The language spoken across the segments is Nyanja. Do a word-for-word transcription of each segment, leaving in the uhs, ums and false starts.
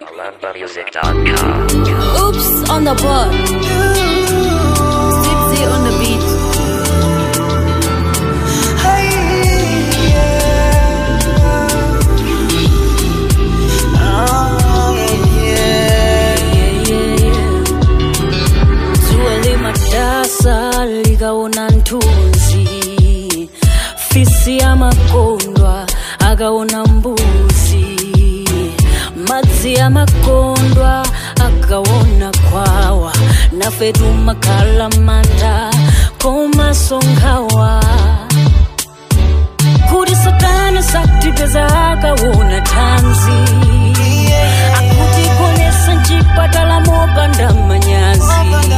Malamba Music dot com. Oops on the board. Zipzy on the beat. Matasa likaona ntunzi, fisi ya makondwa akaona mbuzi, madzi ya makondwa akaona kwawa, nafetu makala manda komaso nkhawa, kuti satana satipeza akaona tanzi, akutigonesa mchipatala mopanda manyazi,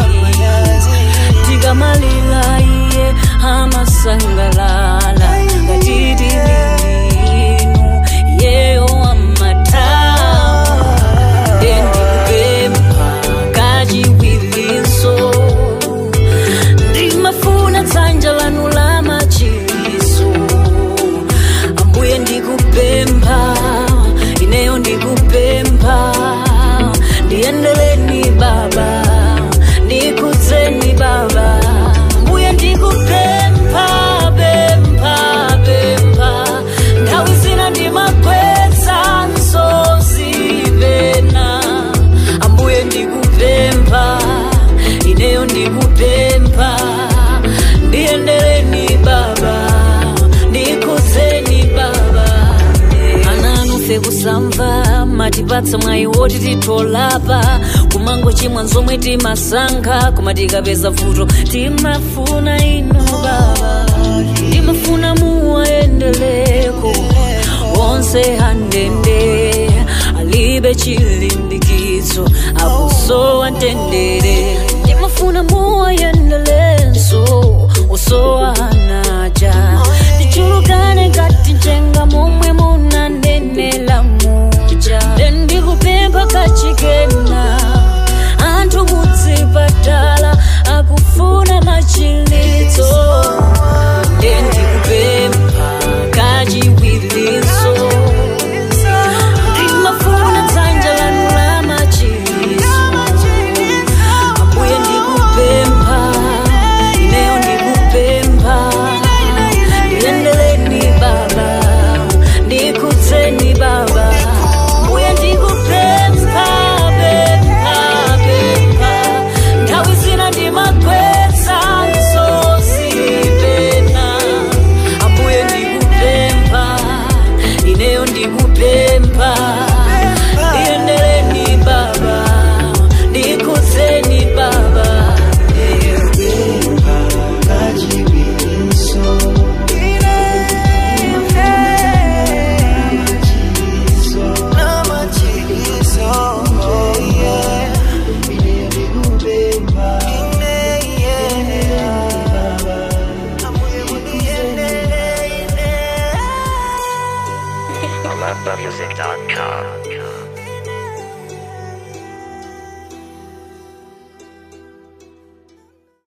tikamalila iye amasangalala, ngatiti linu yeyo amatawa, ndikupempha kachiwiliso, ndimafuna dzanja lanu la machiso, ambuye ndikupempha, ineyo ndikupempha, ndiyendeleni baba, ndikudzeni baba, mbuye ndikupempha, pempha, pempha, nthawi zina ndimakweza misozi pena, ambuye ndikupempha, ineyo ndikupempha, ndiyendeleni baba, ndikudzeni baba. Ananufe kusamva matipatsa mwayi woti titolapa, kumango chimwa nzomwe timasankha, koma tikapeza vuto timafuna inu baba, timafuna muwayendeleko onse handende, alibe chilimbikitso akusowa mtendere, timafuna muwayendelenso osowa anaja, tichulukane ngati njenga momwe munanenela muja, ndikupempha kachikena, anthu mudzipatala akufuna machilitso, ndikupempha kachiwiliso, ndimafuna dzanja lanu la machiso, ambuye ndikupempha, ineyo ndikupempha, ndiyendeleni baba, ndikudzeni baba, mbuye ndikupempha, pempha, pempha, nthawi zina ndimakweza misozi pena, ambuye ndikupempha, ineyo ndikupempha, ndiyendeleni baba, ndikudzeni baba. Malamba Music dot com.